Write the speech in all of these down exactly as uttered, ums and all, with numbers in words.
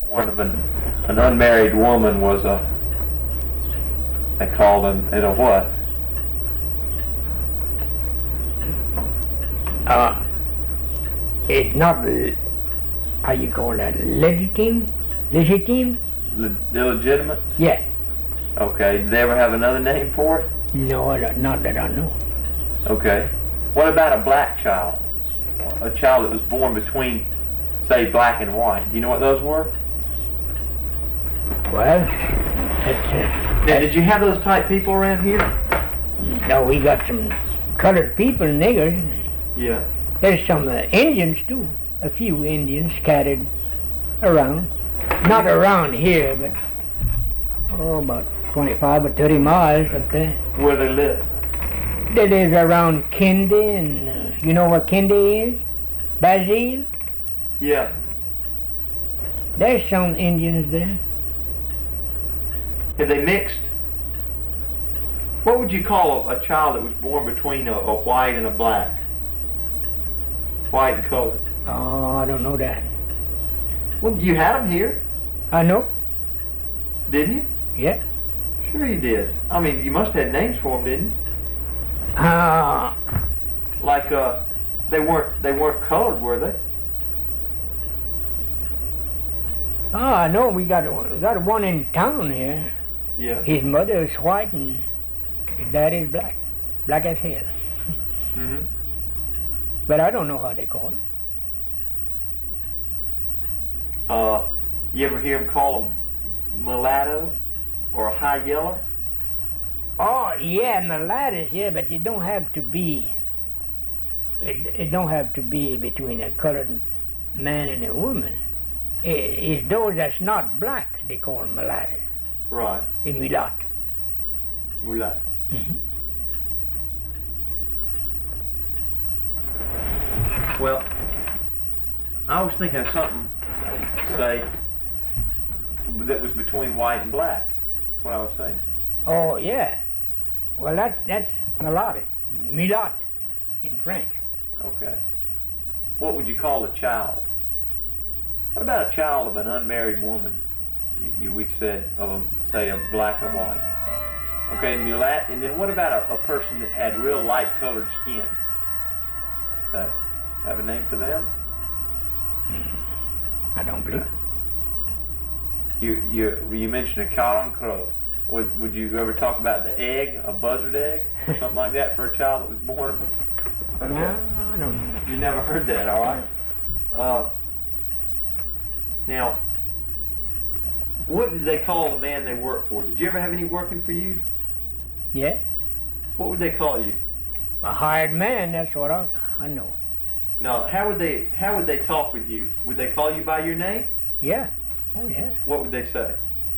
born of an, an unmarried woman was a, they called him, it a what? Uh, it's not, l- how you call that, legitimate? Legitimate? Le- illegitimate? Yeah. Okay, did they ever have another name for it? No, I don't- not that I know. Okay. What about a black child? A child that was born between, say, black and white. Do you know what those were? Well, that's, uh, Now, did you have those type people around here? now we got some colored people, niggers. Yeah. There's some uh, Indians too. A few Indians scattered around. Not around here, but oh, about twenty-five or thirty miles up there. Where they live? That is around Kendi, and uh, you know what Kendi is? Brazil. Yeah. There's some Indians there. Have they mixed? What would you call a, a child that was born between a, a white and a black? White and colored. Oh, I don't know that. Well, you had them here, I know. didn't you? Yeah. Sure you did. I mean, you must have had names for them, didn't you? Uh, Like, uh, they weren't they weren't colored, were they? oh, I know. We got a, we got one in town here. Yeah. His mother is white and his dad is black, black as hell. Mm-hmm. But I don't know how they call him. Uh, you ever hear them call them mulatto or high yeller? Oh, yeah, mulattoes, yeah, but it don't have to be, it, it don't have to be between a colored man and a woman. It, it's those that's not black, they call them mulattoes, Right. a mulat. Mulat. Mm-hmm. Well, I was thinking of something, say, that was between white and black. That's what I was saying. Oh, yeah. Well, that's, that's mulatto, mulat in French. Okay. What would you call a child? What about a child of an unmarried woman? You, you we said of a, say a black or white. Okay, mulat. And then what about a, a person that had real light colored skin? Does that have a name for them? I don't believe it. You you you mentioned a carencro. Would would you ever talk about the egg, a buzzard egg, or something like that for a child that was born of a? Okay. No, I don't know. You never heard that, all right? Uh, now, what did they call the man they worked for? Did you ever have any working for you? Yeah, What would they call you? a hired man, that's what I, I know. No, how would they how would they talk with you? Would they call you by your name? Yeah, oh yeah. What would they say?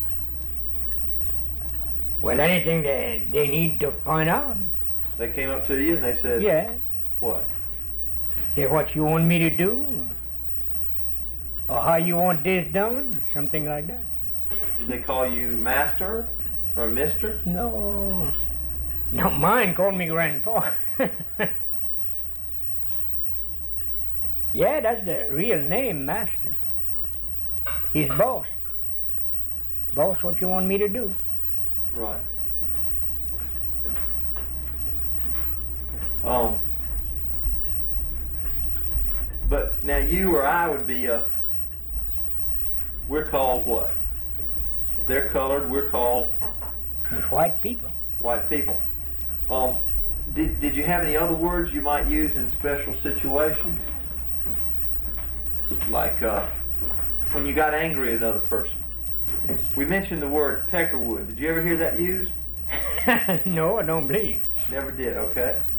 Well, anything that they need to find out. They came up to you and they said, Yeah, what? say what you want me to do, or how you want this done, something like that. Did they call you master or mister? No, no, mine called me grandpa. Yeah, that's the real name, master. He's boss. Boss, what you want me to do? Right. Um. But now you or I would be uh we're called what? They're colored, we're called With white people. white people. Um did did you have any other words you might use in special situations? Like uh when you got angry at another person. We mentioned the word peckerwood. Did you ever hear that used? No, I don't believe. Never did, okay.